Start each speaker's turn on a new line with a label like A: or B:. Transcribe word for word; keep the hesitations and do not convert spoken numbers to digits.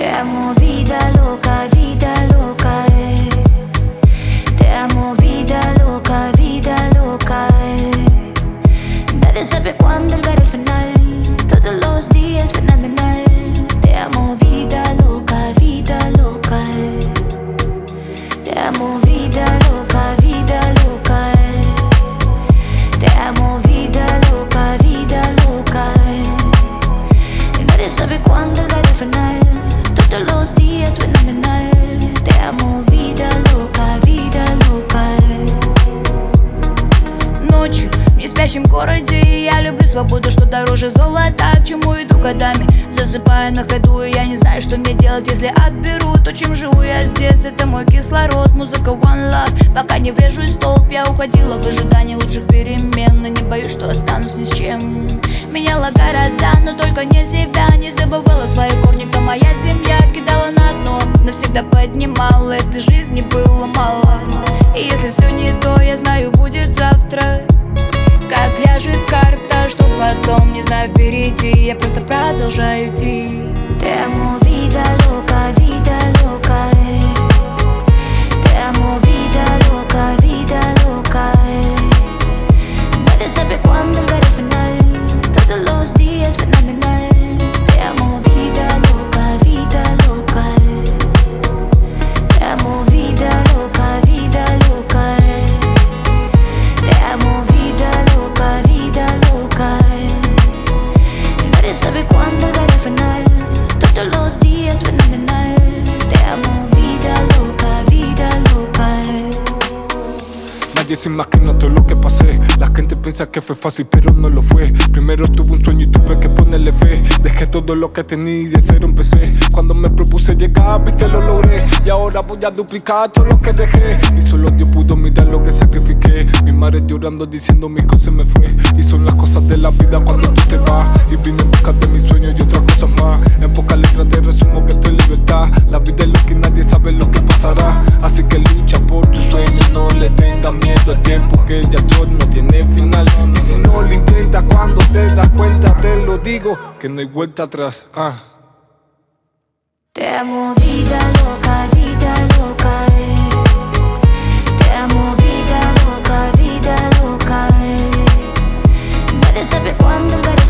A: Te amo vida loca, vida loca, eh. Te amo vida loca, vida loca, eh. Nadie sabe cuándo llegará el final, todos los días fenomenal. Te amo vida loca, vida loca, eh. Te amo vida loca, vida loca, eh. Te amo vida loca, vida loca, eh. Nadie sabe cuándo llegará el final, todos los días fenomenal. Te amo vida loca, vida loca, eh. Ночью в неспящем городе я люблю свободу, что дороже золота. К чему иду годами, засыпаю на ходу, и я не знаю, что мне делать, если отберут то, чем живу я здесь. Это мой кислород, музыка one love. Пока не врежусь в столб, я уходила в ожидании лучших перемен, но не боюсь, что останусь ни с чем. Меняла города, но только не себя. Не забывала свои корни, кто моя семья. Кидала на дно, но всегда поднимала. Этой жизни было мало, и если все не то, я знаю, будет завтра. Как ляжет карта, что потом, не знаю, впереди. Я просто продолжаю идти. Te amo vida loca, vida loca, eh. Te amo vida loca, vida loca, eh. Nadie sabe cuándo llegará el final, todos los días fenomenal. Te amo vida loca, vida loca, eh. Te amo vida loca, vida loca, eh. Te amo vida loca, vida loca, eh. Nadie sabe cuándo llegará el final, todos los días fenomenal. Te amo vida loca, vida loca, eh.
B: Nadie se imagina todo lo que pasé. La gente piensa que fue fácil, pero no lo fue. Primero tuve un sueño y tuve que ponerle fe. Dejé todo lo que tenía y de cero empecé. Cuando me propuse llegar, vi que lo logré. Y ahora voy a duplicar todo lo que dejé. Y solo Dios pudo mirar lo que sacrifiqué. Mi madre llorando diciendo mi hijo se me fue. Y son las cosas de la vida cuando tú te vas. Y vine en busca de mis sueños y otras cosas más. En pocas letras te resumo que estoy en libertad. La vida es lo que nadie sabe lo que pasará. Así que lucha por tus sueños, no le tengas miedo al tiempo, que ya todo no tiene final. Y si no lo intentas, cuando te das cuenta, te lo digo, que no hay vuelta atrás. ah.
A: Te amo vida loca, vida loca, eh. Te amo vida loca, vida loca, eh. Nadie sabe cuándo llegará